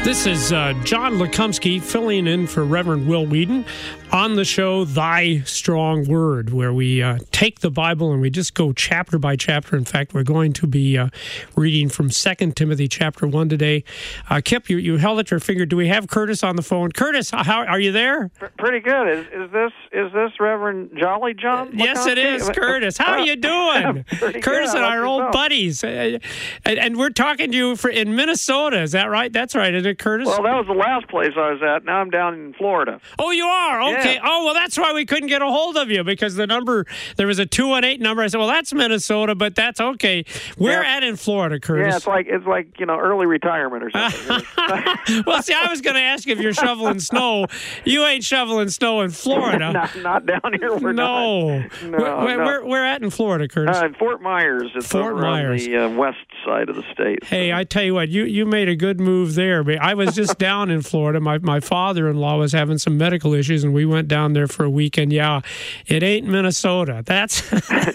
This is John Lekumsky filling in for Reverend Will Whedon on the show Thy Strong Word, where we take the Bible and we just go chapter by chapter. In fact, we're going to be reading from 2 Timothy chapter 1 today. Kip, you held at your finger. Do we have Curtis on the phone? Curtis, how are you there? Pretty good. Is this Reverend Jolly John Lekumsky? Yes, it is, Curtis. How are you doing? Curtis and our old buddies. And we're talking to you in Minnesota. Is that right? That's right, isn't it, Curtis? Well, that was the last place I was at. Now I'm down in Florida. Oh, you are? Okay. Yeah. Oh, well, that's why we couldn't get a hold of you, because the number, there was a 218 number. I said, well, that's Minnesota, but that's okay. Where at in Florida, Curtis? Yeah, it's like early retirement or something. Well, see, I was going to ask if you're shoveling snow. You ain't shoveling snow in Florida. not down here. We're no. Where at in Florida, Curtis? In Fort Myers. It's Fort Myers. On the west side of the state. Hey, I tell you what, you made a good move there. I was just down in Florida. My father-in-law was having some medical issues, and we went down there for a weekend. Yeah, it ain't Minnesota. That's,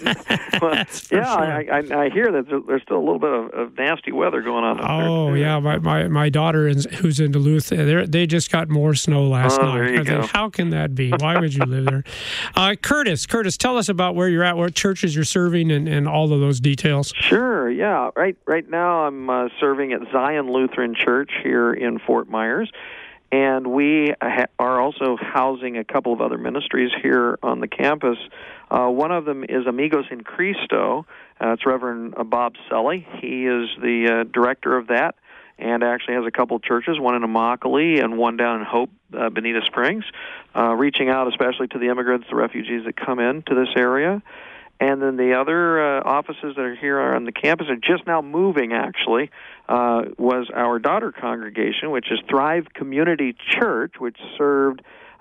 that's sure. I hear that there's still a little bit of nasty weather going on up there. Oh, yeah. My daughter, who's in Duluth, they just got more snow last night. There you go. How can that be? Why would you live there? Curtis, tell us about where you're at, what churches you're serving, and all of those details. Sure, yeah. Right now I'm serving at Zion Lutheran Church here in Fort Myers, and we are also housing a couple of other ministries here on the campus. One of them is Amigos in Cristo. It's Reverend Bob Selly. He is the director of that, and actually has a couple of churches, one in Immokalee and one down in Hope, Bonita Springs, reaching out especially to the immigrants, the refugees that come into this area. And then the other offices that are here on the campus are just now moving, actually, was our daughter congregation, which is Thrive Community Church, which served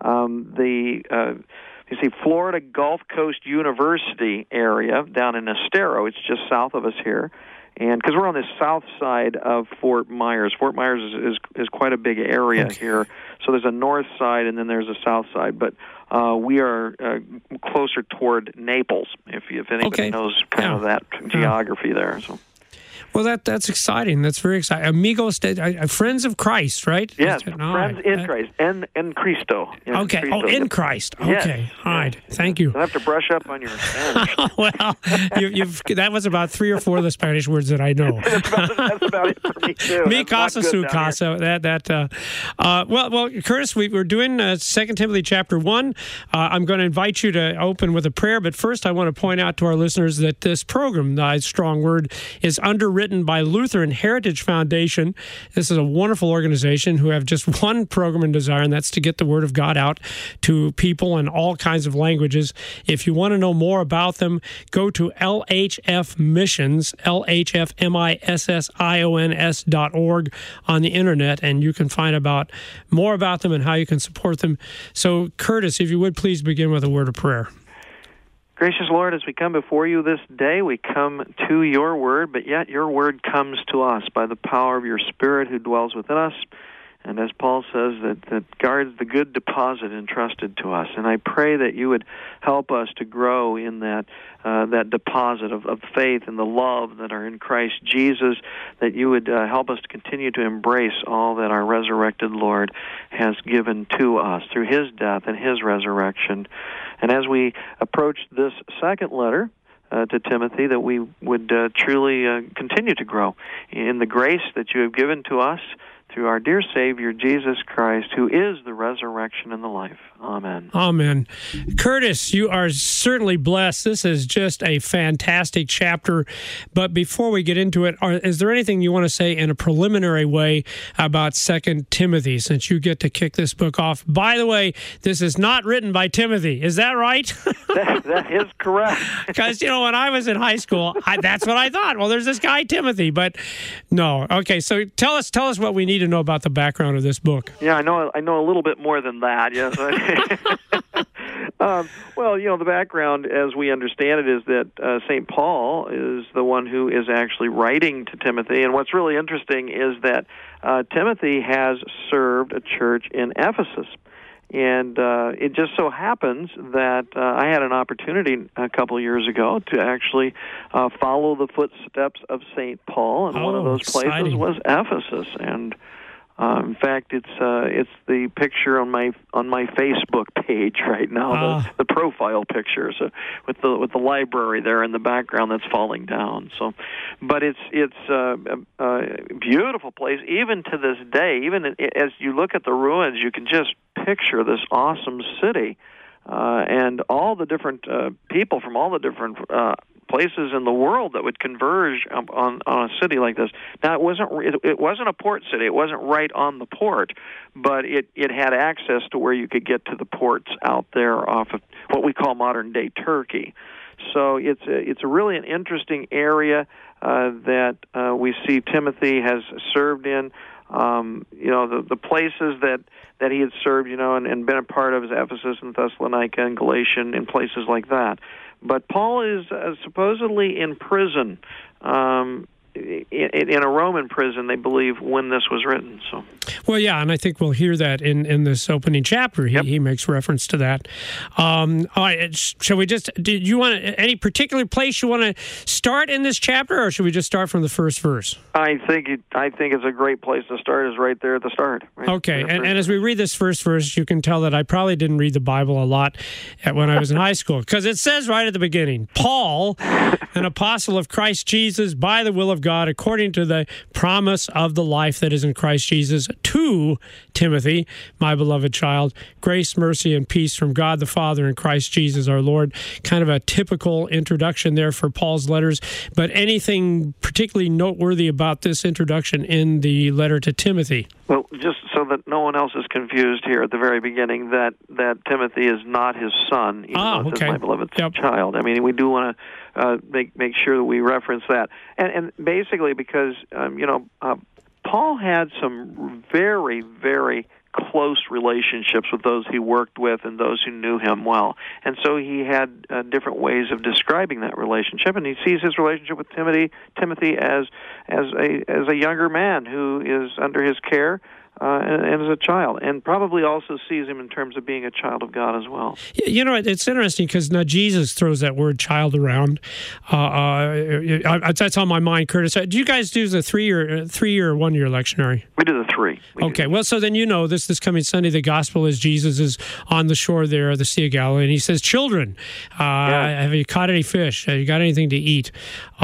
Florida Gulf Coast University area down in Estero. It's just south of us here. And because we're on the south side of Fort Myers. Fort Myers is quite a big area here. So there's a north side and then there's a south side. But we are closer toward Naples, if anybody knows kind of that geography there. So. Well, that's exciting. That's very exciting. Amigos, Friends of Christ, right? Yes, Friends in Christ, en Cristo. Yes, okay, Cristo. In Christ. Okay, yes. All right. Thank you. You'll have to brush up on your Spanish. Well, that was about 3 or 4 of the Spanish words that I know. that's about it for me, too. Mi casa, su casa. Well, Curtis, we're doing 2 Timothy chapter 1. I'm going to invite you to open with a prayer, but first I want to point out to our listeners that this program, Thy Strong Word, is underwritten by Lutheran Heritage Foundation. This is a wonderful organization who have just one program and desire, and that's to get the Word of God out to people in all kinds of languages. If you want to know more about them, go to LHF Missions, LHFmissions.org on the internet, and you can find more about them and how you can support them. So, Curtis, if you would please begin with a word of prayer. Gracious Lord, as we come before you this day, we come to your word, but yet your word comes to us by the power of your Spirit who dwells within us. And as Paul says, that guards the good deposit entrusted to us. And I pray that you would help us to grow in that deposit of faith and the love that are in Christ Jesus, that you would help us to continue to embrace all that our resurrected Lord has given to us through his death and his resurrection. And as we approach this second letter to Timothy, that we would truly continue to grow in the grace that you have given to us through our dear Savior, Jesus Christ, who is the resurrection and the life. Amen. Amen. Curtis, you are certainly blessed. This is just a fantastic chapter. But before we get into it, is there anything you want to say in a preliminary way about 2 Timothy, since you get to kick this book off? By the way, this is not written by Timothy. Is that right? That is correct. Because, when I was in high school, that's what I thought. Well, there's this guy, Timothy. But no. Okay, so tell us what we need to know about the background of this book. Yeah, I know a little bit more than that. Yes. Well, the background, as we understand it, is that St. Paul is the one who is actually writing to Timothy. And what's really interesting is that Timothy has served a church in Ephesus. And it just so happens that I had an opportunity a couple of years ago to actually follow the footsteps of St. Paul, and one of those places was Ephesus. And In fact, it's the picture on my Facebook page right now, the profile picture, so with the library there in the background that's falling down. So, but it's a beautiful place even to this day. Even as you look at the ruins, you can just picture this awesome city, and all the different people from all the different places in the world that would converge on a city like this. Now, it wasn't a port city. It wasn't right on the port, but it had access to where you could get to the ports out there off of what we call modern-day Turkey. So it's really an interesting area that we see Timothy has served in. The places that he had served, and been a part of is Ephesus and Thessalonica and Galatia and places like that. But Paul is supposedly in prison, in a Roman prison, they believe, when this was written. So, well, yeah, and I think we'll hear that in this opening chapter. He makes reference to that. All right, shall we just? Did you want any particular place you want to start in this chapter, or should we just start from the first verse? I think it's a great place to start. Is right there at the start. Right? Okay, and as we read this first verse, you can tell that I probably didn't read the Bible a lot when I was in high school, because it says right at the beginning, Paul, an apostle of Christ Jesus, by the will of God, according to the promise of the life that is in Christ Jesus, to Timothy, my beloved child, grace, mercy, and peace from God the Father and Christ Jesus our Lord. Kind of a typical introduction there for Paul's letters, but anything particularly noteworthy about this introduction in the letter to Timothy? Well, just so that no one else is confused here at the very beginning, that Timothy is not his son, even though it says my beloved child. I mean, we do want to make sure that we reference that. And basically because, Paul had some very, very close relationships with those he worked with and those who knew him well. And so he had different ways of describing that relationship, and he sees his relationship with Timothy as a younger man who is under his care and as a child, and probably also sees him in terms of being a child of God as well. It's interesting because now Jesus throws that word child around. That's on my mind, Curtis. Do you guys do the 3 year or 1 year lectionary? We do the 3. Okay, well, so then this coming Sunday, the gospel is Jesus is on the shore there of the Sea of Galilee, and he says, children, have you caught any fish? Have you got anything to eat?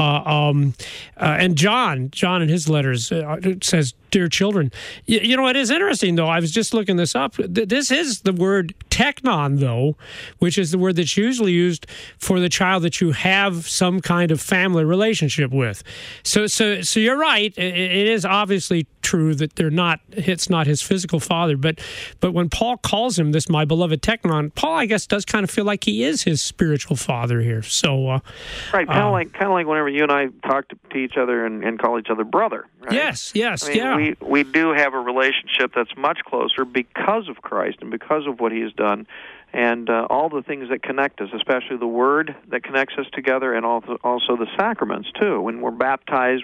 And John in his letters says, dear children. It is interesting, though. I was just looking this up. This is the word teknon, though, which is the word that's usually used for the child that you have some kind of family relationship with. So you're right. It is obviously true that it's not his physical father. But when Paul calls him this, my beloved teknon, Paul, I guess, does kind of feel like he is his spiritual father here. So right, kind of like whenever you and I talk to each other and call each other brother. Right? Yes, I mean, we do have a relationship that's much closer because of Christ and because of what he has done, and all the things that connect us, especially the Word that connects us together, and also the sacraments, too. When we're baptized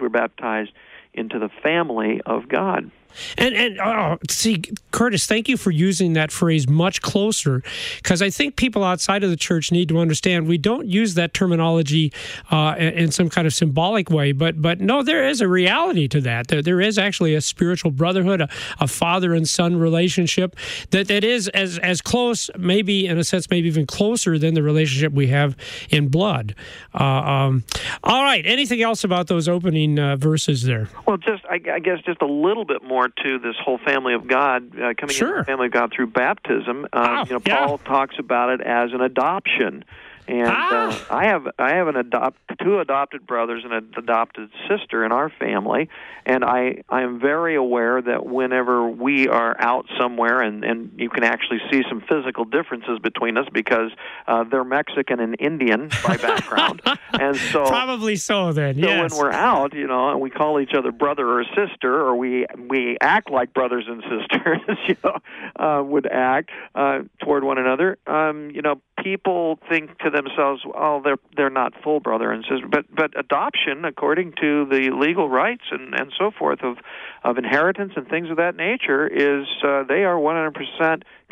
into the family of God. And see, Curtis, thank you for using that phrase much closer, because I think people outside of the church need to understand we don't use that terminology in some kind of symbolic way, but no, there is a reality to that. There is actually a spiritual brotherhood, a father and son relationship that is as close, maybe in a sense, maybe even closer than the relationship we have in blood. All right, anything else about those opening verses there? Well, I guess just a little bit more to this whole family of God, coming into the family of God through baptism. Paul talks about it as an adoption. And I have two adopted brothers and an adopted sister in our family, and I am very aware that whenever we are out somewhere, and you can actually see some physical differences between us because they're Mexican and Indian by background, and so probably so then. So yes. when we're out, and we call each other brother or sister, or we act like brothers and sisters, would act toward one another. People think to themselves, "Oh, they're not full brother and sister." But adoption, according to the legal rights and so forth of inheritance and things of that nature, is they are 100%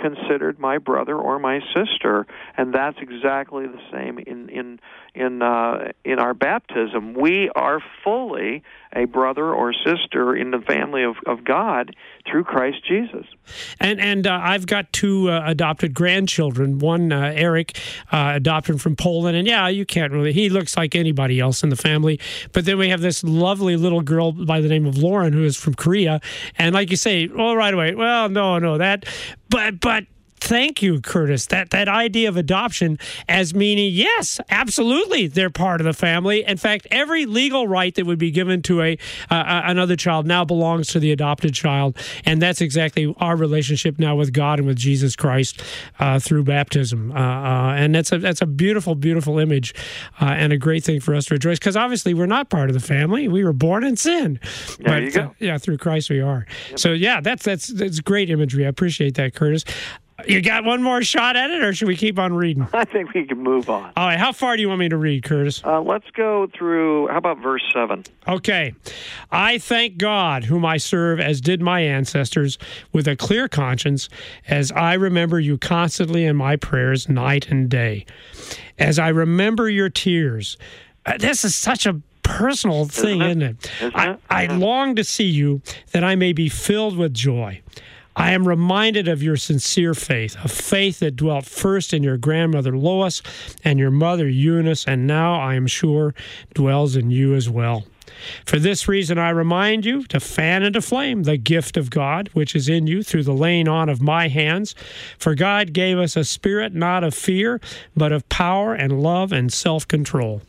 considered my brother or my sister, and that's exactly the same in our baptism. We are fully a brother or sister in the family of God through Christ Jesus. And I've got two adopted grandchildren. One, Eric, adopted from Poland, and you can't really. He looks like anybody else in the family. But then we have this lovely little girl by the name of Lauren, who is from Korea. And like you say, right away, well, no, that, but. Thank you, Curtis. That idea of adoption as meaning, yes, absolutely, they're part of the family. In fact, every legal right that would be given to another child now belongs to the adopted child, and that's exactly our relationship now with God and with Jesus Christ through baptism. And that's a beautiful, beautiful image and a great thing for us to rejoice, because obviously we're not part of the family. We were born in sin. There you go. Through Christ we are. Yep. So that's great imagery. I appreciate that, Curtis. You got one more shot at it, or should we keep on reading? I think we can move on. All right. How far do you want me to read, Curtis? Let's go through, how about verse 7? Okay. I thank God, whom I serve, as did my ancestors, with a clear conscience, as I remember you constantly in my prayers night and day. As I remember your tears. This is such a personal thing, isn't it? I long to see you, that I may be filled with joy. I am reminded of your sincere faith, a faith that dwelt first in your grandmother Lois and your mother Eunice, and now, I am sure, dwells in you as well. For this reason, I remind you to fan into flame the gift of God, which is in you through the laying on of my hands. For God gave us a spirit not of fear, but of power and love and self-control.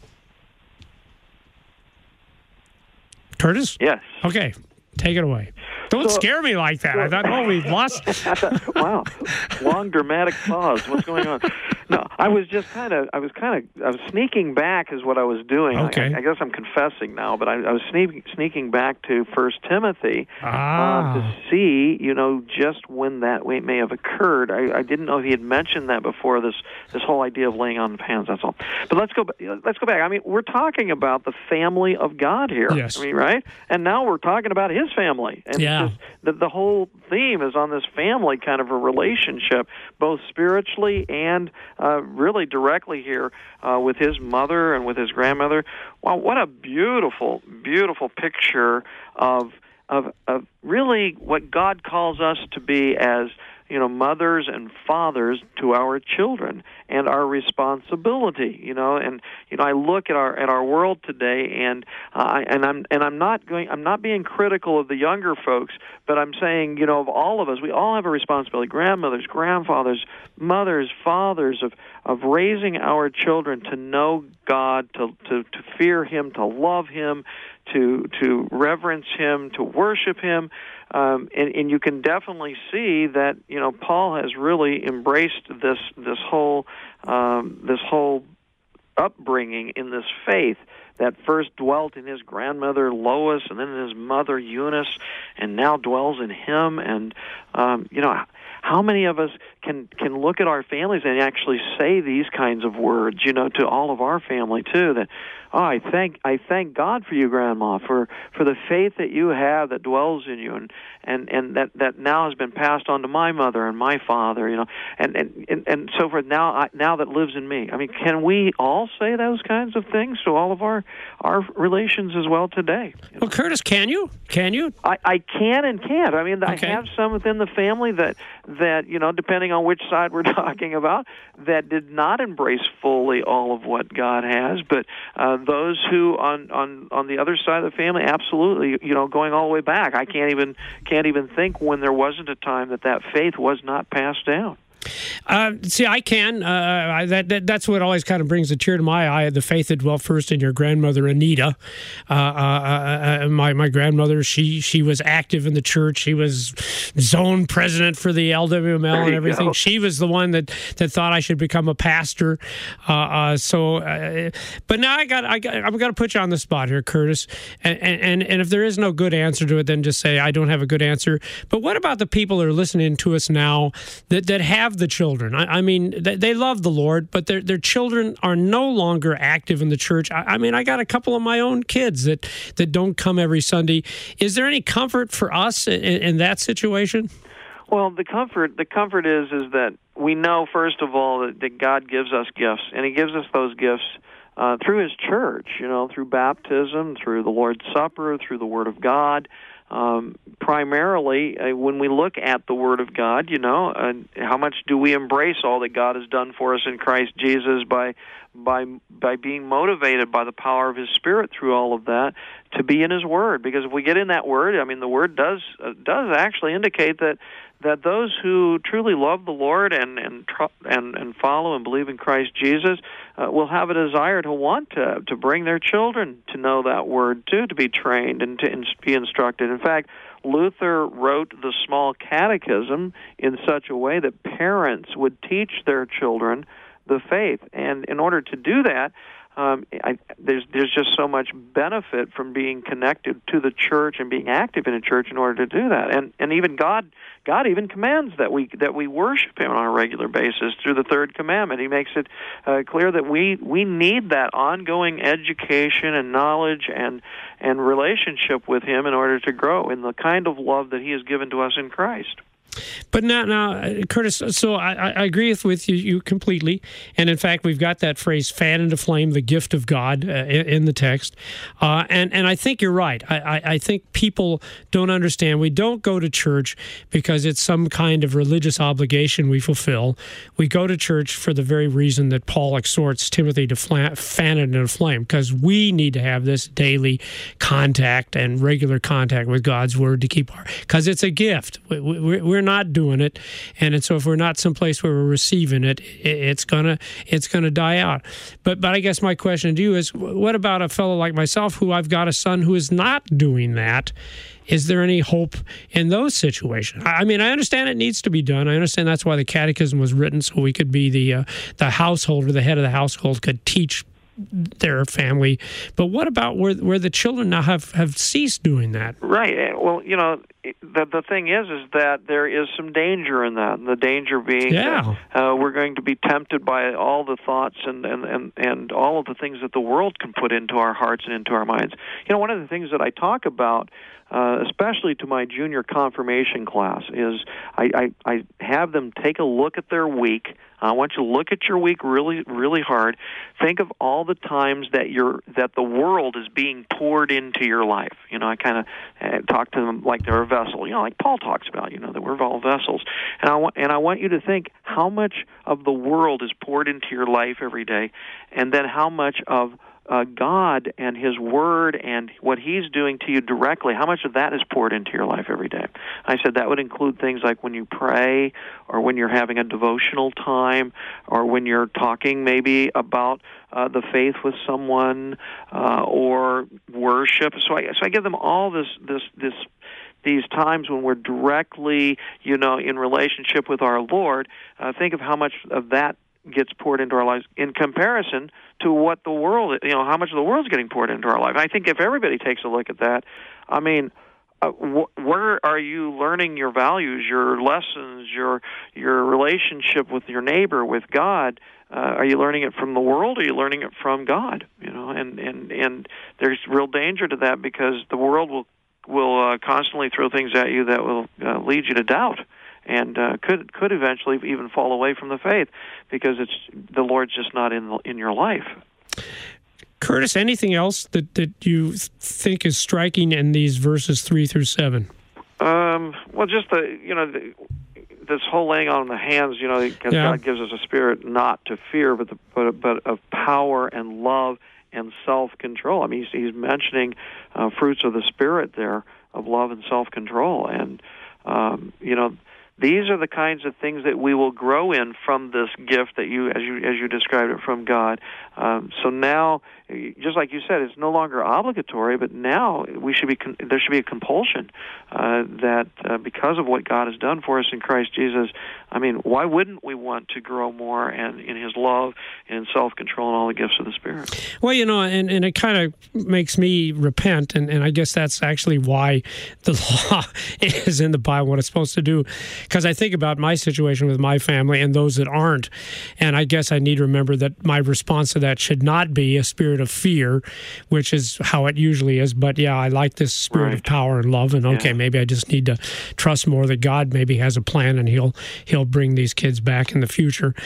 Curtis? Yes. Okay. Take it away. Don't scare me like that. I thought, we've lost. Wow, long dramatic pause. What's going on? No, I was sneaking back is what I was doing. Okay. I guess I'm confessing now, but I was sneaking back to 1 Timothy to see, just when that may have occurred. I didn't know if he had mentioned that before. This whole idea of laying on of hands. That's all. But let's go back. I mean, we're talking about the family of God here. Yes. I mean, right? And now we're talking about His family. And the whole theme is on this family kind of a relationship, both spiritually and really directly here with his mother and with his grandmother. Wow, what a beautiful, beautiful picture of really what God calls us to be as mothers and fathers to our children, and our responsibility. And I look at our world today, and I'm not being critical of the younger folks, but I'm saying, of all of us, we all have a responsibility. Grandmothers, grandfathers, mothers, fathers, of raising our children to know God, to fear Him, to love Him, to reverence Him, to worship Him. And you can definitely see that Paul has really embraced this whole upbringing in this faith that first dwelt in his grandmother Lois, and then in his mother Eunice, and now dwells in him. And how many of us can look at our families and actually say these kinds of words, to all of our family too? That, I thank God for you, Grandma, for the faith that you have that dwells in you, and that now has been passed on to my mother and my father, and so forth. Now that lives in me. I mean, can we all say those kinds of things to all of our relations as well today? Well, Curtis, can you? I can and can't. I mean, okay. I have some within the family that depending on which side we're talking about, that did not embrace fully all of what God has, but those who on the other side of the family, absolutely, going all the way back. I can't even think when there wasn't a time that faith was not passed down. See, I can. That's what always kind of brings a tear to my eye. The faith that dwelt first in your grandmother, Anita. My grandmother, she was active in the church. She was zone president for the LWML and everything. Go. She was the one that thought I should become a pastor. But now I'm going to put you on the spot here, Curtis. And if there is no good answer to it, then just say I don't have a good answer. But what about the people that are listening to us now that have the children? I mean, they love the Lord, but their children are no longer active in the church. I mean, I got a couple of my own kids that don't come every Sunday. Is there any comfort for us in that situation? Well, the comfort is that we know, first of all, that God gives us gifts, and He gives us those gifts through His church, through baptism, through the Lord's Supper, through the Word of God. Primarily, when we look at the Word of God, how much do we embrace all that God has done for us in Christ Jesus by being motivated by the power of His Spirit through all of that to be in His Word? Because if we get in that Word, the Word does actually indicate that those who truly love the Lord and follow and believe in Christ Jesus will have a desire to want to bring their children to know that Word too, to be trained and to be instructed. In fact, Luther wrote the Small Catechism in such a way that parents would teach their children the faith, and in order to do that, there's just so much benefit from being connected to the church and being active in a church in order to do that. And even God even commands that we worship Him on a regular basis through the third commandment. He makes it clear that we need that ongoing education and knowledge and relationship with Him in order to grow in the kind of love that He has given to us in Christ. But now, Curtis, so I agree with you completely. And in fact, we've got that phrase, fan into flame, the gift of God, in the text. And I think you're right. I think people don't understand. We don't go to church because it's some kind of religious obligation we fulfill. We go to church for the very reason that Paul exhorts Timothy to fan it into a flame, because we need to have this daily contact and regular contact with God's Word to keep because it's a gift. We're not doing it, and so if we're not someplace where we're receiving it, it's gonna die out. But I guess my question to you is, what about a fellow like myself who I've got a son who is not doing that? Is there any hope in those situations? I understand it needs to be done. I understand that's why the catechism was written, so we could be the household, or the head of the household could teach their family. But what about where the children now have ceased doing that? Right. Well, the thing is that there is some danger in that. And the danger being that we're going to be tempted by all the thoughts and all of the things that the world can put into our hearts and into our minds. One of the things that I talk about, especially to my junior confirmation class, is I have them take a look at their week. I want you to look at your week really, really hard. Think of all the times that the world is being poured into your life. I kind of talk to them like they're a vessel. Like Paul talks about. That we're all vessels. And I want you to think how much of the world is poured into your life every day, and then how much of God and His Word and what He's doing to you directly, how much of that is poured into your life every day? I said that would include things like when you pray, or when you're having a devotional time, or when you're talking maybe about the faith with someone, or worship. So I give them all these times when we're directly, in relationship with our Lord. Think of how much of that gets poured into our lives in comparison to what the world, how much of the world's getting poured into our life. I think if everybody takes a look at that, where are you learning your values, your lessons, your relationship with your neighbor, with God? Are you learning it from the world, or are you learning it from God? And there's real danger to that, because the world will constantly throw things at you that will lead you to doubt, and could eventually even fall away from the faith, because the Lord's just not in your life. Curtis, anything else that you think is striking in these verses 3 through 7? Well, just this whole laying on the hands, because God gives us a spirit not to fear, but of power and love and self-control. He's mentioning fruits of the Spirit there, of love and self-control, and these are the kinds of things that we will grow in from this gift that as you described it, from God. So now, just like you said, it's no longer obligatory, but now there should be a compulsion that because of what God has done for us in Christ Jesus, why wouldn't we want to grow more and in His love and self-control and all the gifts of the Spirit? Well, and it kind of makes me repent, and I guess that's actually why the law is in the Bible, what it's supposed to do. because I think about my situation with my family and those that aren't. And I guess I need to remember that my response to that should not be a spirit of fear, which is how it usually is. But yeah, I like this spirit of power and love. And okay, maybe I just need to trust more that God maybe has a plan and He'll bring these kids back in the future.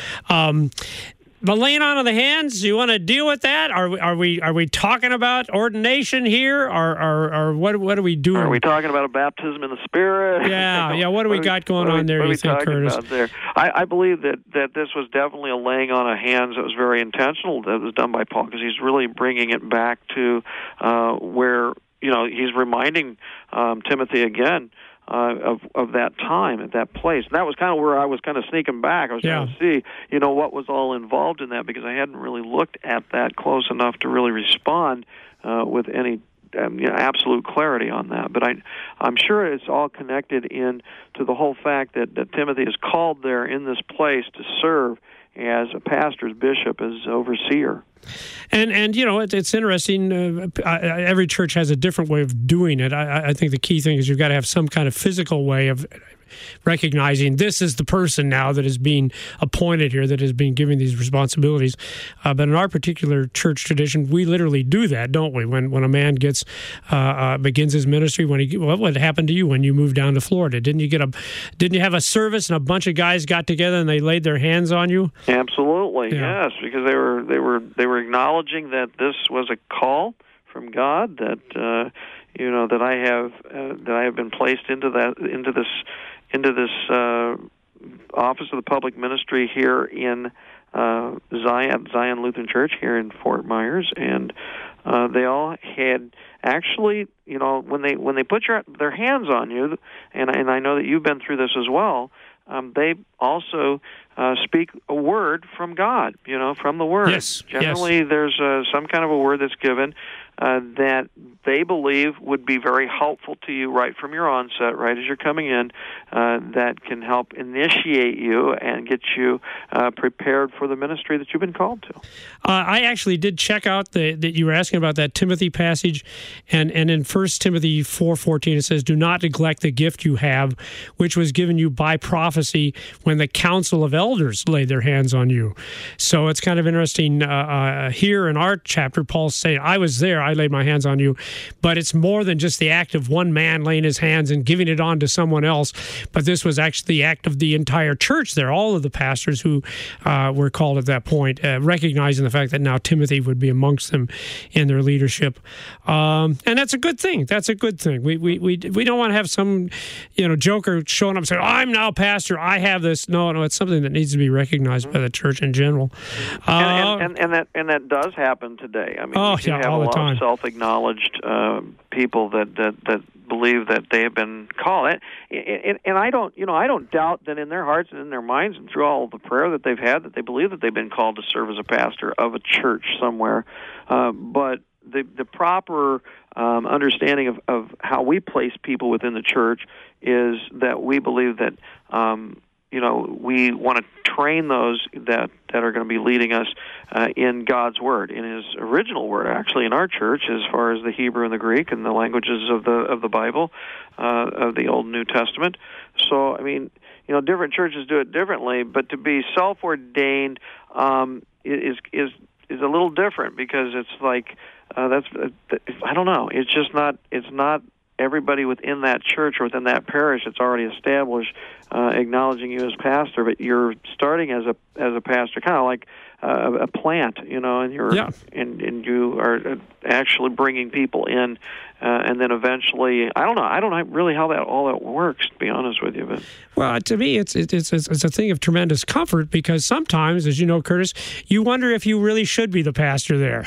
But laying on of the hands, you want to deal with that? Are we talking about ordination here, or what are we doing? Are we talking about a baptism in the Spirit? Yeah. What do we got going on there? What you think, Curtis? About there? I believe that this was definitely a laying on of hands that was very intentional. That was done by Paul, because he's really bringing it back to where he's reminding Timothy again. Of that time at that place. And that was kind of where I was kind of sneaking back. I was trying to see, what was all involved in that, because I hadn't really looked at that close enough to really respond with any absolute clarity on that. But I'm sure it's all connected in to the whole fact that Timothy is called there in this place to serve as a pastor, as bishop, as overseer. And it's interesting. Every church has a different way of doing it. I think the key thing is you've got to have some kind of physical way of recognizing this is the person now that is being appointed here, that is being given these responsibilities. But in our particular church tradition, we literally do that, don't we? When a man begins his ministry, what happened to you when you moved down to Florida? Didn't you have a service and a bunch of guys got together and they laid their hands on you? Absolutely, yes, because they were acknowledging that this was a call from God, that that I have been placed into this office of the public ministry here in Zion Lutheran Church here in Fort Myers, and they all had actually, when they put their hands on you, and I know that you've been through this as well. They also speak a word from God, from the Word. Yes. Generally, there's some kind of a word that's given that they believe would be very helpful to you right from your onset, right as you're coming in, that can help initiate you and get you prepared for the ministry that you've been called to. I actually did check out that you were asking about that Timothy passage, and in 1 Timothy 4:14 it says, "Do not neglect the gift you have, which was given you by prophecy when the council of elders laid their hands on you." So it's kind of interesting here in our chapter, Paul's saying, I was there, I laid my hands on you, but it's more than just the act of one man laying his hands and giving it on to someone else, but this was actually the act of the entire church there, all of the pastors who were called at that point, recognizing the fact that now Timothy would be amongst them in their leadership. And that's a good thing. That's a good thing. We don't want to have some joker showing up and saying, I'm now pastor, I have this. No, it's something that needs to be recognized by the church in general. And that does happen today. I mean, you have all a the lot time. of self-acknowledged people that believe that they have been called. And I don't doubt that in their hearts and in their minds and through all the prayer that they've had, that they believe that they've been called to serve as a pastor of a church somewhere. But the proper understanding of how we place people within the church is that we believe that we want to train those that are going to be leading us in God's Word, in His original Word, actually, in our church, as far as the Hebrew and the Greek and the languages of the Bible, of the Old and New Testament. So, I mean, different churches do it differently, but to be self-ordained is a little different, because it's like I don't know. It's just not. It's not everybody within that church or within that parish that's already established acknowledging you as pastor, but you're starting as a pastor, kind of like a plant, and you're and you are actually bringing people in, and then eventually, I don't know really how all that works, to be honest with you. But well, to me, it's a thing of tremendous comfort, because sometimes, as you know, Curtis, you wonder if you really should be the pastor there.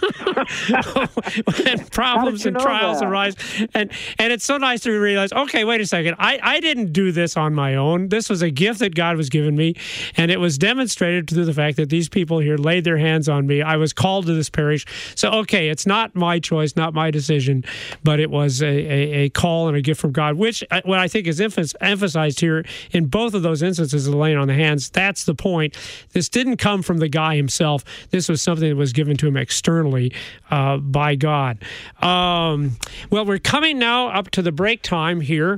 When problems and trials arise, and it's so nice to realize, okay, wait a second, I didn't do this on my own. This was a gift that God was giving me, and it was demonstrated through the fact that these people here laid their hands on me. I was called to this parish. So, okay, it's not my choice, not my decision, but it was a call and a gift from God, which what I think is emphasized here in both of those instances of laying on the hands. That's the point. This didn't come from the guy himself. This was something that was given to him externally, by God. Well, we're coming now up to the break time here.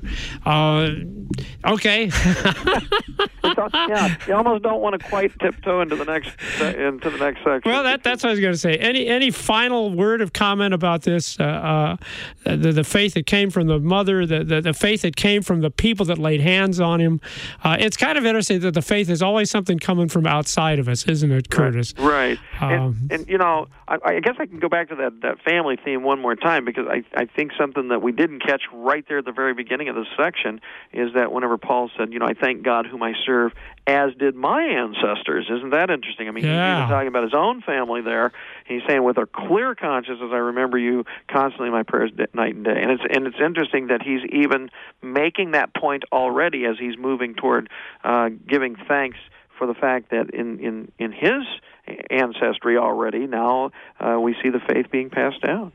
Okay. Yeah, you almost don't want to quite tiptoe into the next section. Well, that's what I was going to say. Any final word of comment about this? The faith that came from the mother, the faith that came from the people that laid hands on him. It's kind of interesting that the faith is always something coming from outside of us, isn't it, Curtis? Right. And you know, I guess I can go back to that family theme one more time, because I think something that we didn't catch right there at the very beginning of this section is that whenever Paul said, you know, I thank God whom I serve, as did my ancestors. Isn't that interesting? I mean, He's even talking about his own family there. He's saying, with a clear conscience, as I remember you constantly in my prayers night and day. And it's interesting that he's even making that point already as he's moving toward giving thanks for the fact that in his ancestry already now we see the faith being passed down.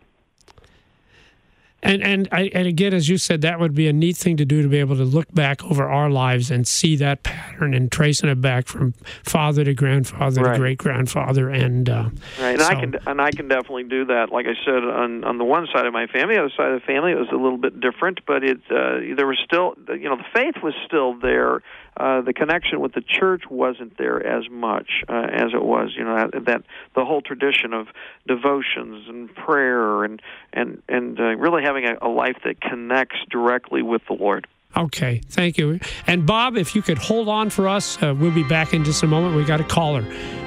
And again, as you said, that would be a neat thing to do, to be able to look back over our lives and see that pattern and tracing it back from father to grandfather to great grandfather, and right. And I can definitely do that. Like I said, on the one side of my family, the other side of the family, it was a little bit different, but there was still, you know, the faith was still there. The connection with the church wasn't there as much as it was, you know, that the whole tradition of devotions and prayer and really having a life that connects directly with the Lord. Okay, thank you. And Bob, if you could hold on for us, we'll be back in just a moment. We got a caller.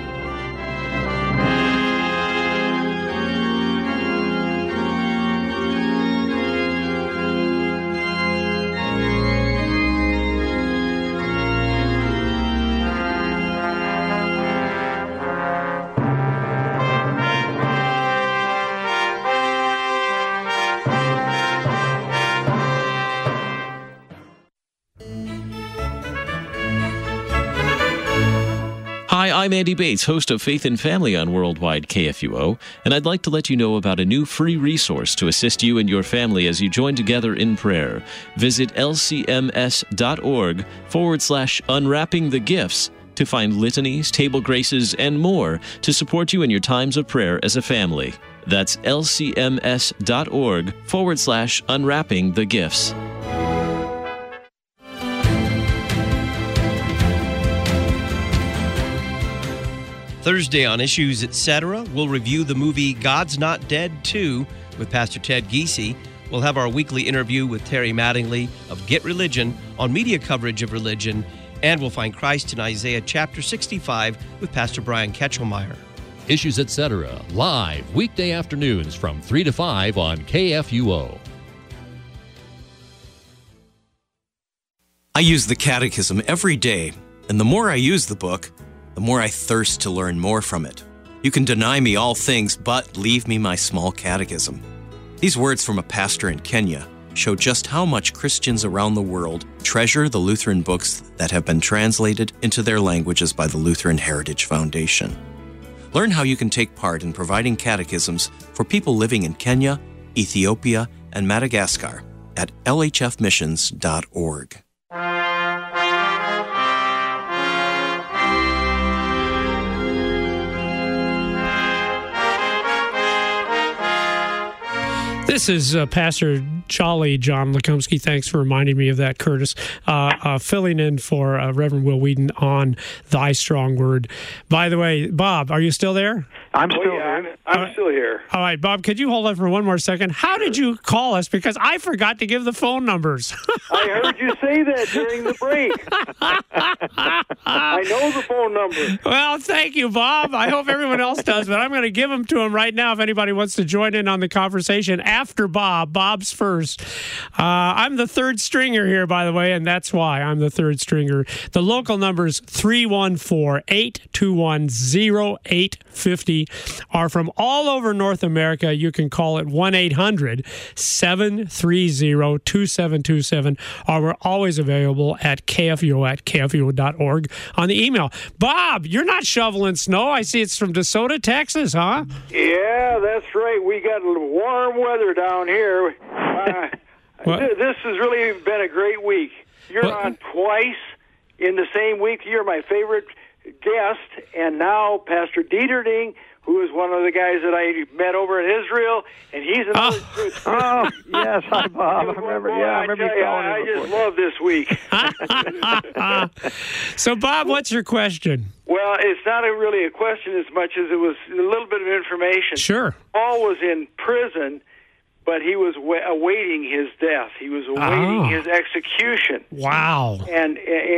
Hi, I'm Andy Bates, host of Faith and Family on Worldwide KFUO, and I'd like to let you know about a new free resource to assist you and your family as you join together in prayer. Visit lcms.org/unwrapping the gifts to find litanies, table graces, and more to support you in your times of prayer as a family. That's lcms.org/unwrapping the gifts. Thursday on Issues Etc., we'll review the movie God's Not Dead 2 with Pastor Ted Giese. We'll have our weekly interview with Terry Mattingly of Get Religion on media coverage of religion, and we'll find Christ in Isaiah chapter 65 with Pastor Brian Ketchelmeyer. Issues Etc., live weekday afternoons from 3 to 5 on KFUO. I use the Catechism every day, and the more I use the book, the more I thirst to learn more from it. You can deny me all things, but leave me my small catechism. These words from a pastor in Kenya show just how much Christians around the world treasure the Lutheran books that have been translated into their languages by the Lutheran Heritage Foundation. Learn how you can take part in providing catechisms for people living in Kenya, Ethiopia, and Madagascar at lhfmissions.org. This is Pastor Jolly John Lekumsky. Thanks for reminding me of that, Curtis. Filling in for Reverend Will Whedon on Thy Strong Word. By the way, Bob, are you still there? I'm still here. I'm still here. All right, Bob, could you hold on for one more second? How did you call us? Because I forgot to give the phone numbers. I heard you say that during the break. I know the phone number. Well, thank you, Bob. I hope everyone else does, but I'm going to give them to him right now if anybody wants to join in on the conversation after Bob. Bob's first. I'm the third stringer here, by the way, and that's why I'm the third stringer. The local number is 314-821-0850. Are from all over North America. You can call it 1-800-730-2727, or we're always available at kfuo@kfuo.org on the email. Bob, you're not shoveling snow. I see it's from DeSoto, Texas, huh? Yeah, that's right. We got warm weather down here. This has really been a great week. You're on twice in the same week. You're my favorite guest, and now Pastor Dieterding, who is one of the guys that I met over in Israel, and he's another. Oh, yes, hi, Bob. I remember. Boy, I remember you calling I him just before. love this week. So, Bob, what's your question? Well, it's not really a question as much as it was a little bit of information. Sure. Paul was in prison, but he was awaiting his death. He was awaiting his execution. Wow. And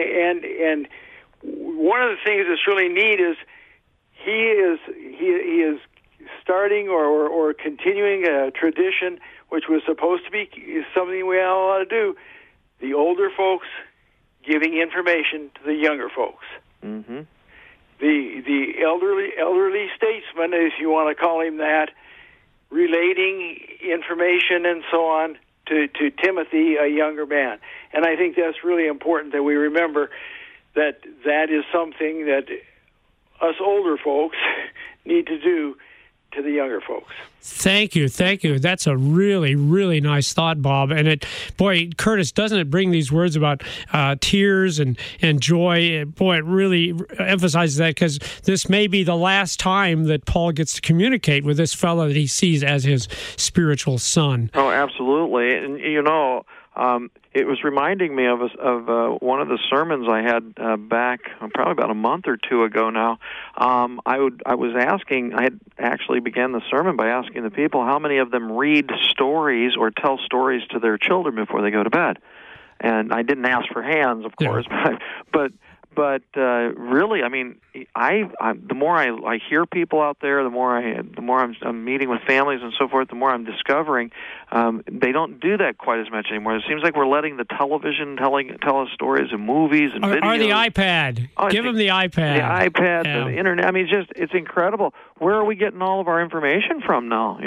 one of the things that's really neat is he is starting or continuing a tradition which was supposed to be something we all ought to do. The older folks giving information to the younger folks. Mm-hmm. The elderly statesman, if you want to call him that, relating information and so on to Timothy, a younger man. And I think that's really important that we remember that is something that us older folks need to do to the younger folks. Thank you. That's a really, really nice thought, Bob. And Curtis, doesn't it bring these words about tears and joy? Boy, it really emphasizes that, because this may be the last time that Paul gets to communicate with this fellow that he sees as his spiritual son. Oh, absolutely. And it was reminding me of one of the sermons I had back probably about a month or two ago now. I had actually began the sermon by asking the people how many of them read stories or tell stories to their children before they go to bed. And I didn't ask for hands, of course, but really, I mean, the more I hear people out there, the more I'm meeting with families and so forth, the more I'm discovering they don't do that quite as much anymore. It seems like we're letting the television tell us stories and movies and videos. Or the iPad. Give them the iPad. The iPad, the internet. I mean, it's incredible. Where are we getting all of our information from now?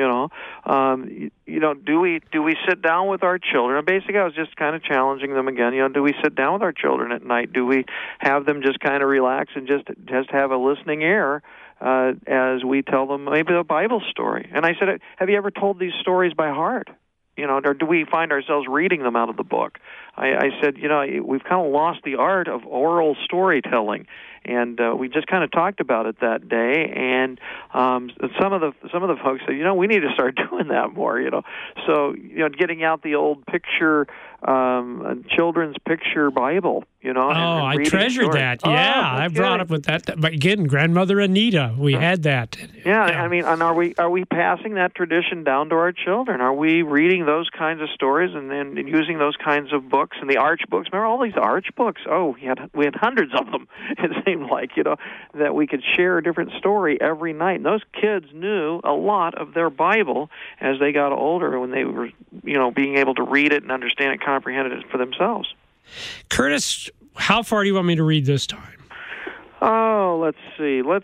Do we sit down with our children? Basically, I was just kind of challenging them again. Do we sit down with our children at night? Do we have them just kind of relax and just have a listening ear as we tell them maybe a Bible story? And I said, have you ever told these stories by heart? Or do we find ourselves reading them out of the book? I said, we've kind of lost the art of oral storytelling, and we just kind of talked about it that day. And some of the folks said, we need to start doing that more. So getting out the old picture, children's picture Bible. And I treasured that. Yeah, I brought up with that. But again, Grandmother Anita, we had that. Yeah, I mean, and are we passing that tradition down to our children? Are we reading those kinds of stories and using those kinds of books and the Arch books? Remember all these Arch books? Oh, we had hundreds of them. It seemed like that we could share a different story every night. And those kids knew a lot of their Bible as they got older, when they were being able to read it and understand it, comprehend it for themselves. Curtis, how far do you want me to read this time? Oh, let's see. Let's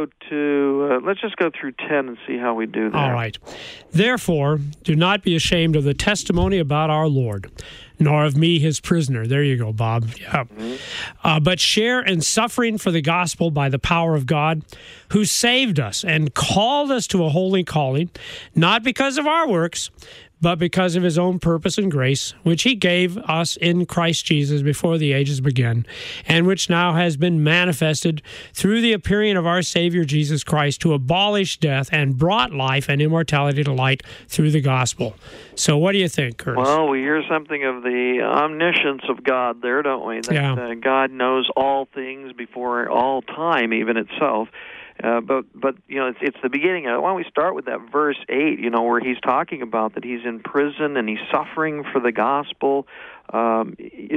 just go through 10 and see how we do that. All right. Therefore, do not be ashamed of the testimony about our Lord, nor of me, his prisoner. There you go, Bob. Yeah. Mm-hmm. But share in suffering for the gospel by the power of God, who saved us and called us to a holy calling, not because of our works, but because of his own purpose and grace, which he gave us in Christ Jesus before the ages began, and which now has been manifested through the appearing of our Savior Jesus Christ, to abolish death and brought life and immortality to light through the gospel. So what do you think, Curtis? Well, we hear something of the omniscience of God there, don't we? That God knows all things before all time, even itself. But it's the beginning. Why don't we start with that verse 8, where he's talking about that he's in prison and he's suffering for the gospel, and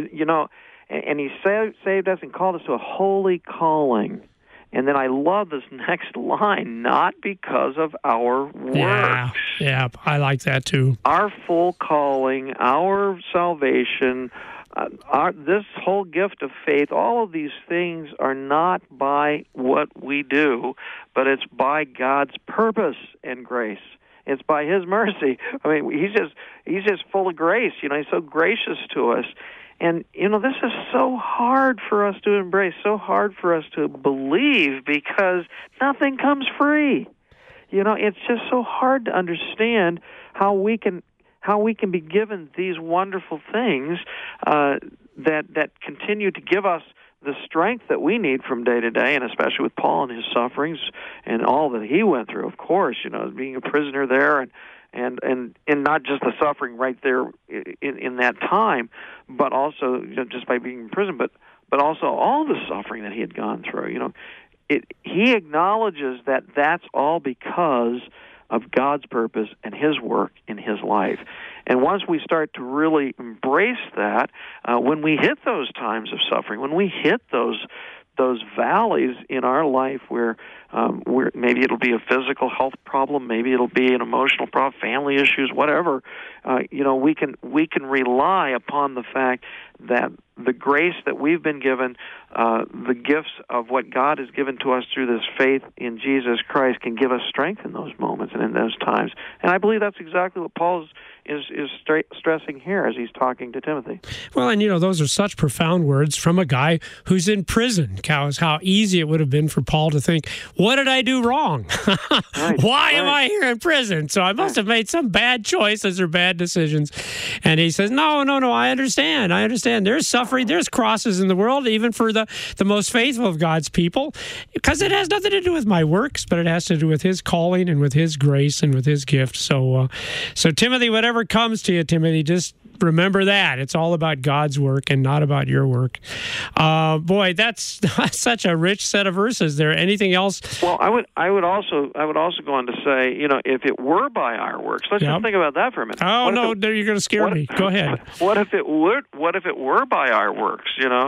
he saved us and called us to a holy calling. And then I love this next line, not because of our works. Yeah, I like that too. Our full calling, our salvation, this whole gift of faith, all of these things are not by what we do, but it's by God's purpose and grace. It's by his mercy. I mean, he's just full of grace. He's so gracious to us. And, this is so hard for us to embrace, so hard for us to believe, because nothing comes free. It's just so hard to understand how we can be given these wonderful things that continue to give us the strength that we need from day to day, and especially with Paul and his sufferings and all that he went through, of course, being a prisoner there and not just the suffering right there in that time, but also just by being in prison, but also all the suffering that he had gone through. He acknowledges that that's all because of God's purpose and His work in his life. And once we start to really embrace that, when we hit those times of suffering, when we hit those valleys in our life where maybe it'll be a physical health problem, maybe it'll be an emotional problem, family issues, whatever, we can rely upon the fact that the grace that we've been given, the gifts of what God has given to us through this faith in Jesus Christ can give us strength in those moments and in those times. And I believe that's exactly what Paul is stressing here as he's talking to Timothy. Well, and those are such profound words from a guy who's in prison. How easy it would have been for Paul to think, what did I do wrong? Why am I here in prison? So I must have made some bad choices or bad decisions. And he says, no, I understand. There's suffering, there's crosses in the world, even for the most faithful of God's people, because it has nothing to do with my works, but it has to do with His calling and with His grace and with His gift. So Timothy, whatever comes to you, Timothy, just remember that it's all about God's work and not about your work. Boy, that's such a rich set of verses. There anything else? Well, I would also go on to say, if it were by our works, let's just think about that for a minute. Oh no, you're going to scare me. Go ahead. What if it were by our works?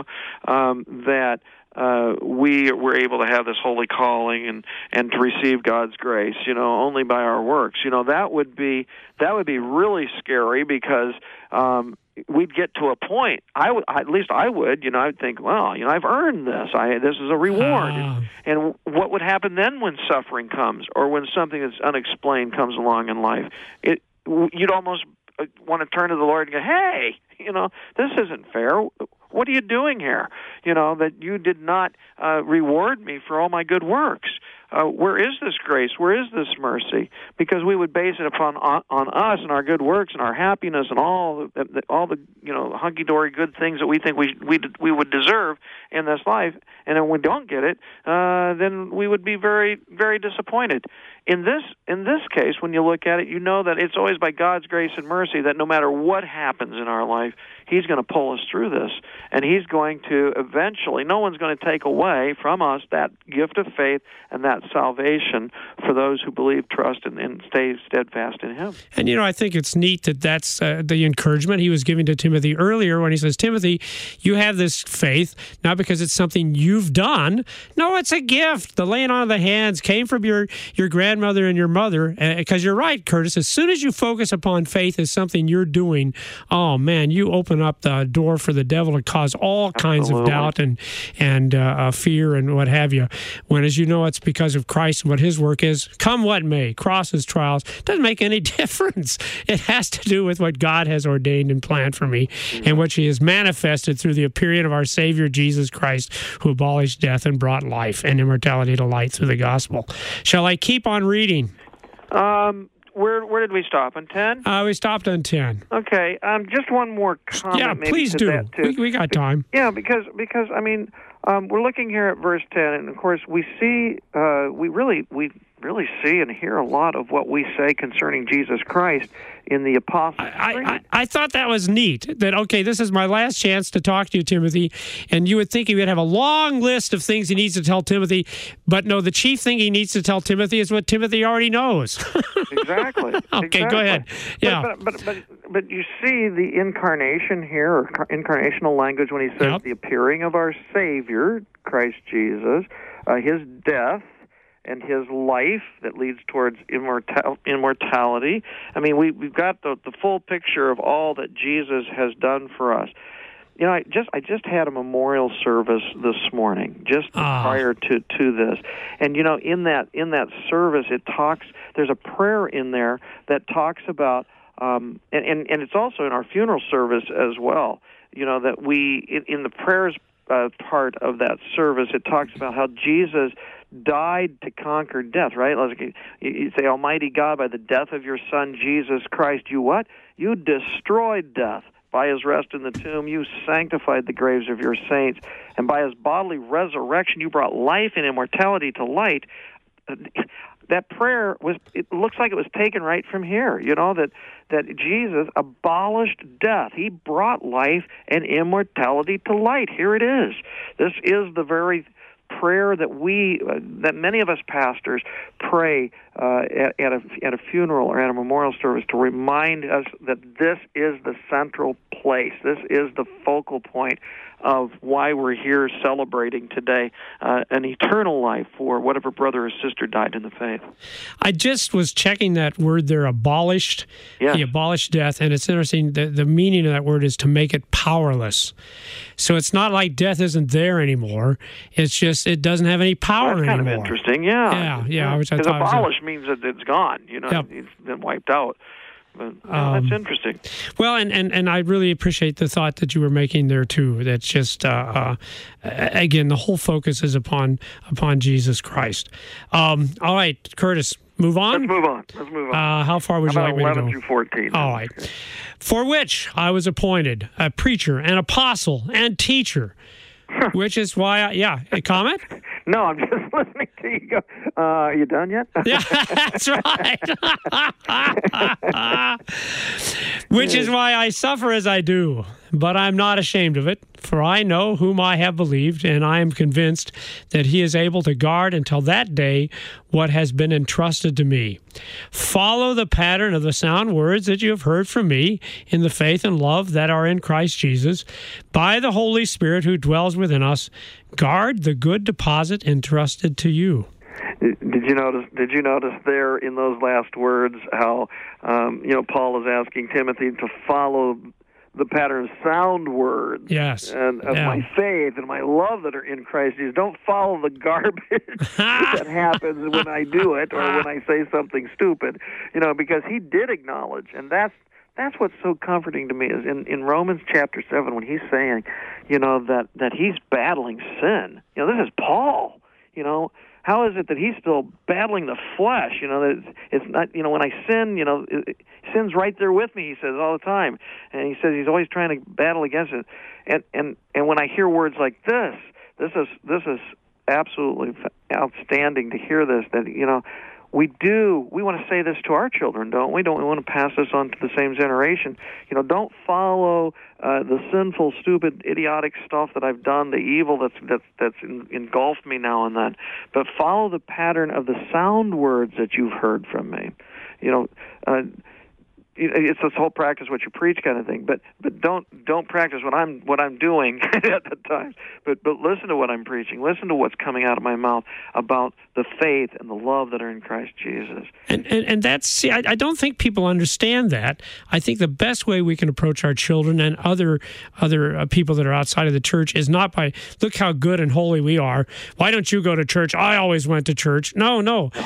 That we were able to have this holy calling and to receive God's grace, only by our works. That would be really scary because we'd get to a point. At least I would. I'd think, well, I've earned this. This is a reward. And what would happen then when suffering comes, or when something that's unexplained comes along in life? You'd almost want to turn to the Lord and go, hey, this isn't fair. What are you doing here? That you did not reward me for all my good works. Where is this grace? Where is this mercy? Because we would base it upon on us and our good works and our happiness and all the hunky-dory good things that we think we would deserve in this life. And then when we don't get it, then we would be very, very disappointed. In this case, when you look at it, you know that it's always by God's grace and mercy that no matter what happens in our life, He's going to pull us through this. And He's going to eventually, no one's going to take away from us that gift of faith and that salvation for those who believe, trust, and stay steadfast in Him. And, I think it's neat that's the encouragement he was giving to Timothy earlier when he says, Timothy, you have this faith, not because it's something you've done. No, it's a gift. The laying on of the hands came from your grandmother and your mother, because you're right, Curtis. As soon as you focus upon faith as something you're doing, oh, man, you open up the door for the devil to cause all kinds of doubt and fear and what have you. When, as you know, it's because of Christ and what His work is. Come what may, crosses, trials, doesn't make any difference. It has to do with what God has ordained and planned for me, and which He has manifested through the appearing of our Savior Jesus Christ, who abolished death and brought life and immortality to light through the gospel. Shall I keep on reading? Where did we stop? On 10? We stopped on 10. Okay. Just one more comment. Yeah, please do. That too. We got time. Yeah, because I mean, we're looking here at verse 10, and of course we see we really see and hear a lot of what we say concerning Jesus Christ in the Apostles' Creed. I thought that was neat, that, okay, this is my last chance to talk to you, Timothy, and you would think he would have a long list of things he needs to tell Timothy, but no, the chief thing he needs to tell Timothy is what Timothy already knows. Exactly. Okay, go ahead. Yeah. But you see the incarnation here, or incarnational language, when he says the appearing of our Savior, Christ Jesus, His death, and His life that leads towards immortality. I mean, we've got the full picture of all that Jesus has done for us. I just had a memorial service this morning, just prior to this, and in that service, there's a prayer in there that talks about, and it's also in our funeral service as well. That we in the prayers part of that service, it talks about how Jesus died to conquer death, right? You say, Almighty God, by the death of your Son, Jesus Christ, you what? You destroyed death By his rest in the tomb, you sanctified the graves of your saints. And by his bodily resurrection, you brought life and immortality to light. That prayer it looks like it was taken right from here, that Jesus abolished death. He brought life and immortality to light. Here it is. This is the very prayer that many of us pastors pray at a funeral or at a memorial service to remind us that this is the central place. This is the focal point of why we're here celebrating today an eternal life for whatever brother or sister died in the faith. I just was checking that word there, abolished. Yes. He abolished death, and it's interesting. The meaning of that word is to make it powerless. So it's not like death isn't there anymore. It's just it doesn't have any power anymore. That's kind of interesting, yeah. Yeah. Because abolish means that it's gone, Yep. It's been wiped out. But, that's interesting. Well, and I really appreciate the thought that you were making there too. That's just again, the whole focus is upon Jesus Christ. All right, Curtis, move on. Let's move on. How far would you like me to go? 11 through 14. All right. For which I was appointed a preacher, an apostle, and teacher. Which is why a comment? No, I'm just listening to you go. Are you done yet? Yeah, that's right. Which is why I suffer as I do, but I'm not ashamed of it, for I know whom I have believed, and I am convinced that he is able to guard until that day what has been entrusted to me. Follow the pattern of the sound words that you have heard from me in the faith and love that are in Christ Jesus. By the Holy Spirit who dwells within us, guard the good deposit entrusted to you. Did you notice there in those last words how Paul is asking Timothy to follow the pattern of sound words and of my faith and my love that are in Christ Jesus. Don't follow the garbage that happens when I do it or when I say something stupid, because he did acknowledge, and that's what's so comforting to me is in Romans chapter 7 when he's saying, that he's battling sin. This is Paul, How is it that he's still battling the flesh? That it's not, when I sin, sin's right there with me, he says all the time. And he says he's always trying to battle against it. And when I hear words like this is absolutely outstanding to hear this, that, we want to say this to our children, don't we? Don't we want to pass this on to the same generation? Don't follow the sinful, stupid, idiotic stuff that I've done, the evil that's engulfed me now and then, but follow the pattern of the sound words that you've heard from me. It's this whole practice what you preach kind of thing, but don't practice what I'm doing at the time. But listen to what I'm preaching. Listen to what's coming out of my mouth about the faith and the love that are in Christ Jesus. And that's I don't think people understand that. I think the best way we can approach our children and other people that are outside of the church is not by look how good and holy we are. Why don't you go to church? I always went to church. No.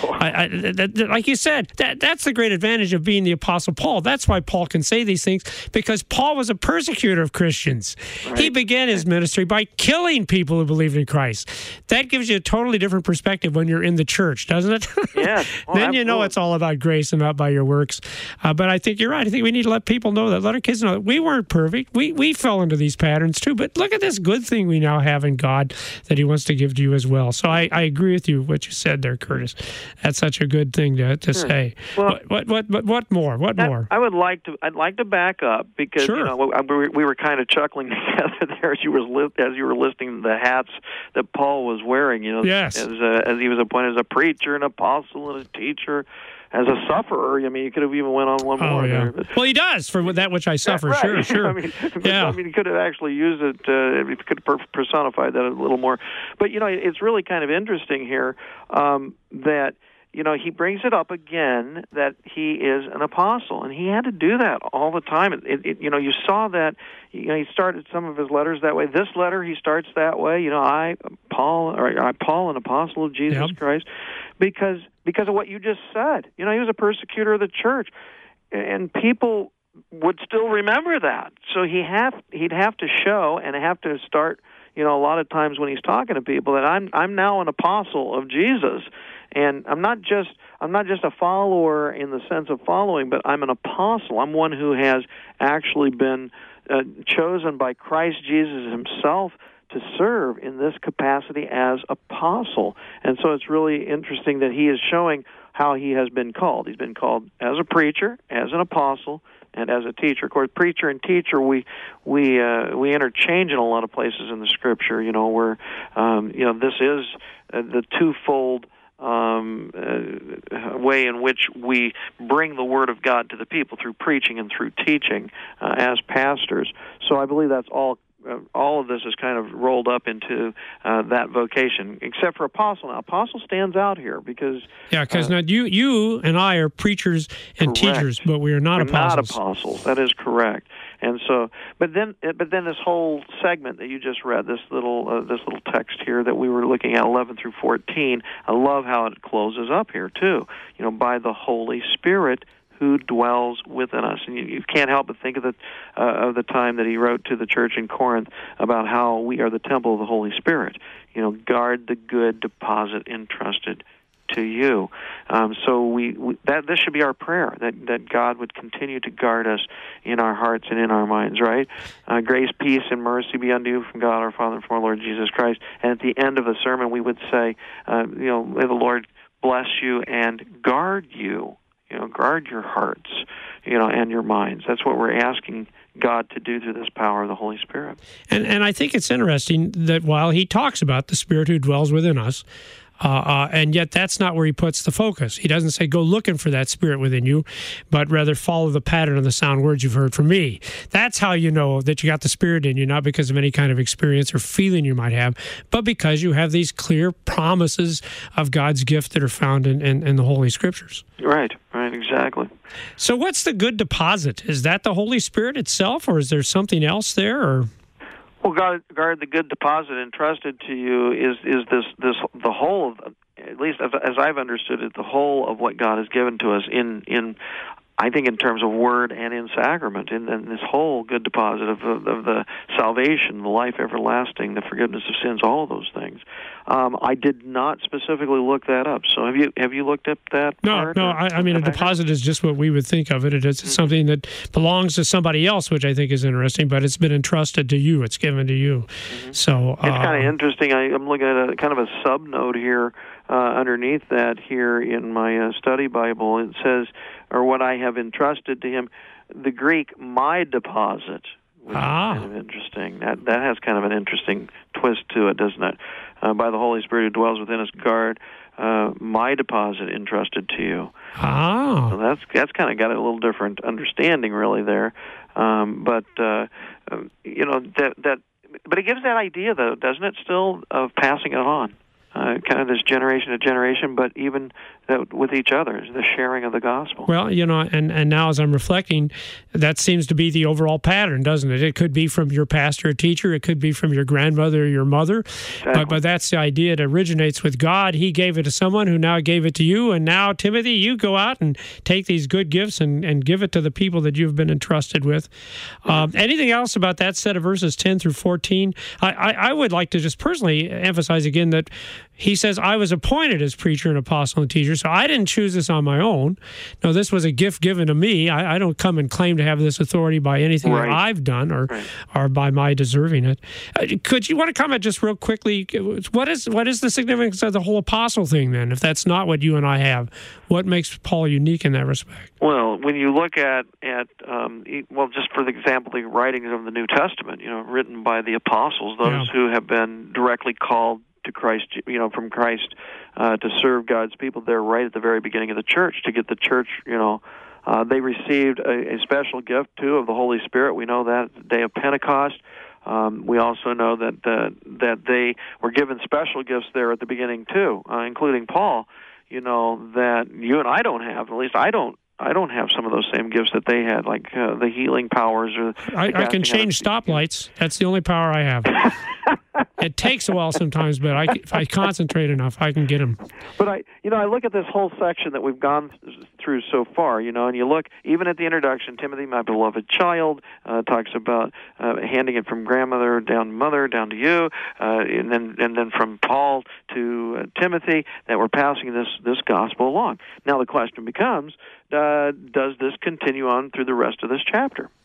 Like you said, that's the great advantage of being the Apostle Paul. That's why Paul can say these things, because Paul was a persecutor of Christians. Right. He began his ministry by killing people who believed in Christ. That gives you a totally different perspective when you're in the church, doesn't it? Yes. Then you know it's all about grace and not by your works. But I think you're right. I think we need to let people know that, let our kids know that we weren't perfect. We fell into these patterns too. But look at this good thing we now have in God that he wants to give to you as well. So I agree with you, what you said there, Curtis. That's such a good thing to say. Well, what more? What more? I'd like to back up because we were kind of chuckling together there as you were listing the hats that Paul was wearing. Yes. As he was appointed as a preacher, an apostle, and a teacher. As a sufferer, you could have even went on one more. Yeah. There, but, well, he does for that which I suffer. Right. Sure. He could have actually used it. He could have personified that a little more. But it's really kind of interesting here that. He brings it up again that he is an apostle, and he had to do that all the time. You saw that. He started some of his letters that way. This letter he starts that way. I, Paul, an apostle of Jesus Christ, because of what you just said. He was a persecutor of the church, and people would still remember that. So he'd have to show and have to start. A lot of times when he's talking to people that I'm now an apostle of Jesus. And I'm not just a follower in the sense of following, but I'm an apostle. I'm one who has actually been chosen by Christ Jesus himself to serve in this capacity as apostle. And so it's really interesting that he is showing how he has been called. He's been called as a preacher, as an apostle, and as a teacher. Of course, preacher and teacher we interchange in a lot of places in the Scripture. Where this is the twofold way in which we bring the Word of God to the people through preaching and through teaching as pastors. So I believe that's all of this is kind of rolled up into that vocation, except for apostle. Now, apostle stands out here because now you and I are preachers and correct. Teachers, but we are not apostles. Not apostles. That is correct. And so, but then this whole segment that you just read, this little text here that we were looking at, 11 through 14, I love how it closes up here too. By the Holy Spirit who dwells within us, and you can't help but think of the time that he wrote to the church in Corinth about how we are the temple of the Holy Spirit. Guard the good deposit entrusted to you. So that this should be our prayer, that God would continue to guard us in our hearts and in our minds, right? Grace, peace, and mercy be unto you from God our Father and from our Lord Jesus Christ. And at the end of the sermon, we would say, may the Lord bless you and guard you. Guard your hearts, and your minds. That's what we're asking God to do through this power of the Holy Spirit. And I think it's interesting that while he talks about the Spirit who dwells within us, and yet that's not where he puts the focus. He doesn't say, go looking for that Spirit within you, but rather follow the pattern of the sound words you've heard from me. That's how you know that you got the Spirit in you, not because of any kind of experience or feeling you might have, but because you have these clear promises of God's gift that are found in the Holy Scriptures. Right, exactly. So what's the good deposit? Is that the Holy Spirit itself, or is there something else there? Or well, guard the good deposit entrusted to you is the whole of, at least as I've understood it, the whole of what God has given to us in I think in terms of word and in sacrament, and this whole good deposit of the salvation, the life everlasting, the forgiveness of sins, all of those things. I did not specifically look that up. So have you looked up that part? No. I mean, a deposit is just what we would think of it. It's something that belongs to somebody else, which I think is interesting, but it's been entrusted to you. It's given to you. Mm-hmm. So it's kind of interesting. I'm looking at a kind of a sub-note here underneath that here in my study Bible. It says, or what I have entrusted to him, the Greek, my deposit, which is kind of interesting. That has kind of an interesting twist to it, doesn't it? By the Holy Spirit who dwells within us, guard my deposit entrusted to you. So that's kind of got a little different understanding, really, there. But it gives that idea, though, doesn't it, still, of passing it on? Kind of this generation to generation, but even with each other, the sharing of the gospel. Well, and now as I'm reflecting, that seems to be the overall pattern, doesn't it? It could be from your pastor or teacher, it could be from your grandmother or your mother, exactly. but that's the idea. It originates with God. He gave it to someone who now gave it to you, and now, Timothy, you go out and take these good gifts and give it to the people that you've been entrusted with. Anything else about that set of verses 10 through 14? I would like to just personally emphasize again that he says, I was appointed as preacher and apostle and teacher, so I didn't choose this on my own. No, this was a gift given to me. I don't come and claim to have this authority by anything that I've done or by my deserving it. Could you want to comment just real quickly? What is the significance of the whole apostle thing then, if that's not what you and I have? What makes Paul unique in that respect? Well, when you look at just for example, the writings of the New Testament, written by the apostles, those who have been directly called to Christ, from Christ to serve God's people there right at the very beginning of the church, to get the church, they received a special gift, too, of the Holy Spirit. We know that the day of Pentecost. We also know that they were given special gifts there at the beginning, too, including Paul, that you and I don't have. At least I don't have some of those same gifts that they had, like the healing powers. Or I can change stoplights. That's the only power I have. It takes a while sometimes, but if I concentrate enough, I can get them. But I look at this whole section that we've gone through so far, and you look even at the introduction. Timothy, my beloved child, talks about handing it from grandmother down to mother, down to you, and then from Paul to Timothy, that we're passing this gospel along. Now the question becomes, does this continue on through the rest of this chapter?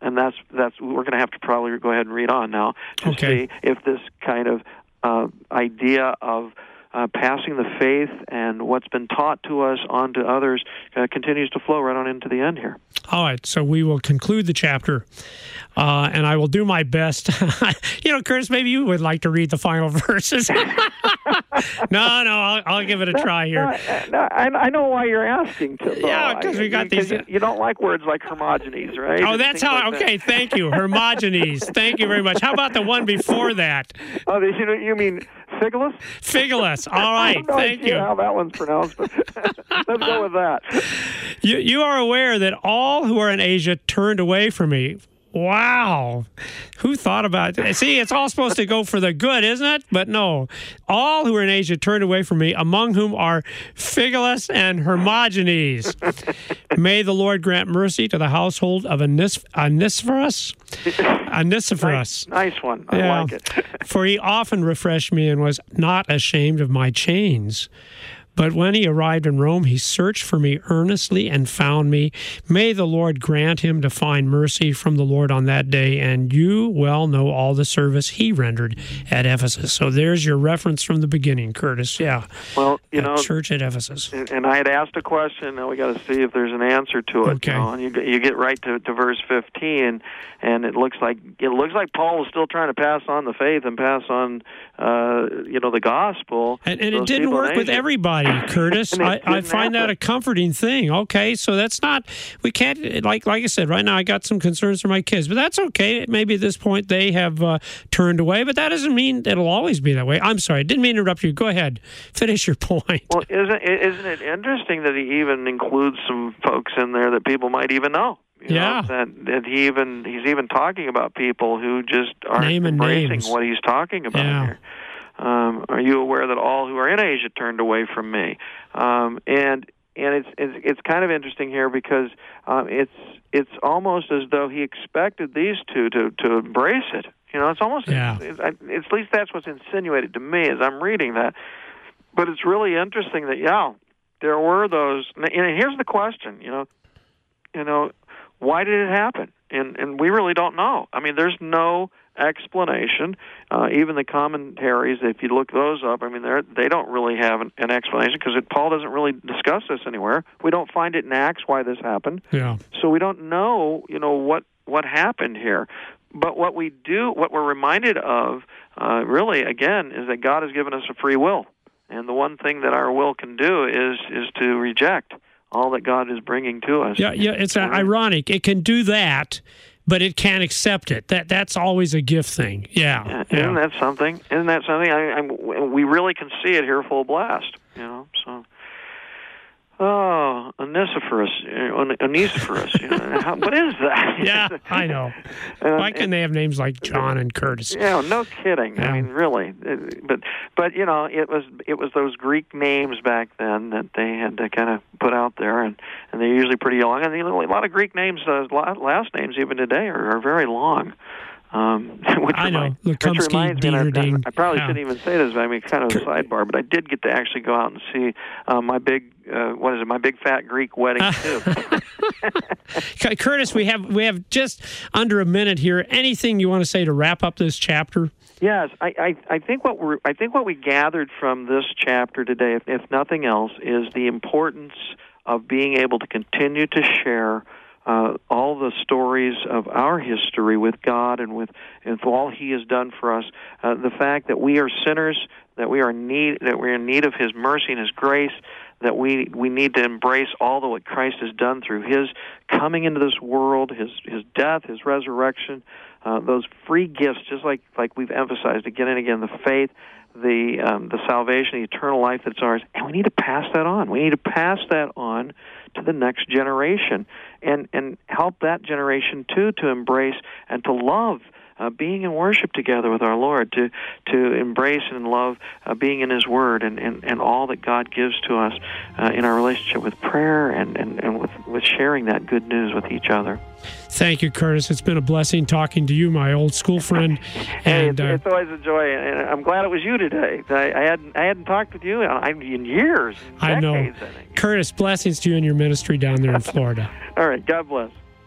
and that's we're going to have to probably go ahead and read on now to Okay. see if this kind of idea of passing the faith and what's been taught to us on to others continues to flow right on into the end here. All right, so we will conclude the chapter, and I will do my best. Curtis, maybe you would like to read the final verses. No, I'll give it a try here. I know why you're asking to. Yeah, because we got these. You don't like words like Hermogenes, right? Oh, that's how. Like okay, thank you, Hermogenes. Thank you very much. How about the one before that? Oh, you mean Figulus? Figulus. All right, I have no thank idea you. how that one's pronounced, but let's go with that. You are aware that all who are in Asia turned away from me. Wow. Who thought about it? See, it's all supposed to go for the good, isn't it? But no. All who are in Asia turned away from me, among whom are Figulus and Hermogenes. May the Lord grant mercy to the household of Onesiphorus. Nice one. I like it. For he often refreshed me and was not ashamed of my chains. But when he arrived in Rome, he searched for me earnestly and found me. May the Lord grant him to find mercy from the Lord on that day. And you well know all the service he rendered at Ephesus. So there's your reference from the beginning, Curtis. Yeah. Well, church at Ephesus. And I had asked a question. Now we got to see if there's an answer to it. Okay. And you get right to verse 15, and it looks like Paul was still trying to pass on the faith and pass on the gospel. And it didn't work with everybody, Curtis. I find that a comforting thing. Okay, so that's not, we can't, like I said, right now I got some concerns for my kids, but that's okay. Maybe at this point they have turned away, but that doesn't mean it'll always be that way. I'm sorry, I didn't mean to interrupt you. Go ahead. Finish your point. Well, isn't it interesting that he even includes some folks in there that people might even know? You know, that he's even talking about people who just aren't embracing what he's talking about here. Are you aware that all who are in Asia turned away from me? And it's kind of interesting here because it's almost as though he expected these two to embrace it. It's almost at least that's what's insinuated to me as I'm reading that. But it's really interesting that there were those. And here's the question. Why did it happen? And we really don't know. I mean, there's no explanation. Even the commentaries, if you look those up, I mean, they don't really have an explanation because Paul doesn't really discuss this anywhere. We don't find it in Acts why this happened. Yeah. So we don't know, what happened here. But what we're reminded of, really, again, is that God has given us a free will. And the one thing that our will can do is to reject all that God is bringing to us. Yeah, it's ironic. It can do that, but it can't accept it. That's always a gift thing. Yeah. Isn't that something? We really can see it here full blast. So. Oh, Onesiphorus. What is that? Yeah, I know. Why can they have names like John and Curtis? Yeah, no kidding. Yeah. I mean, really. But it was those Greek names back then that they had to kind of put out there, and they're usually pretty long. And a lot of Greek names, last names even today, are very long. I know. Which reminds me, I probably shouldn't even say this, but kind of a sidebar, but I did get to actually go out and see my big fat Greek wedding too. Curtis, we have just under a minute here. Anything you want to say to wrap up this chapter? Yes, I think what we gathered from this chapter today, if nothing else, is the importance of being able to continue to share all the stories of our history with God and with all He has done for us. The fact that we are sinners, that we're in need of His mercy and His grace, that we need to embrace all that what Christ has done through His coming into this world, His death, His resurrection, those free gifts, just like we've emphasized again and again, the faith, the salvation, the eternal life that's ours, and we need to pass that on. We need to pass that on to the next generation and help that generation too to embrace and to love being in worship together with our Lord, to embrace and love being in His Word and all that God gives to us in our relationship with prayer and with sharing that good news with each other. Thank you, Curtis. It's been a blessing talking to you, my old school friend. And it's always a joy, and I'm glad it was you today. I hadn't talked with you in years, decades, I know. Curtis, blessings to you and your ministry down there in Florida. All right, God bless.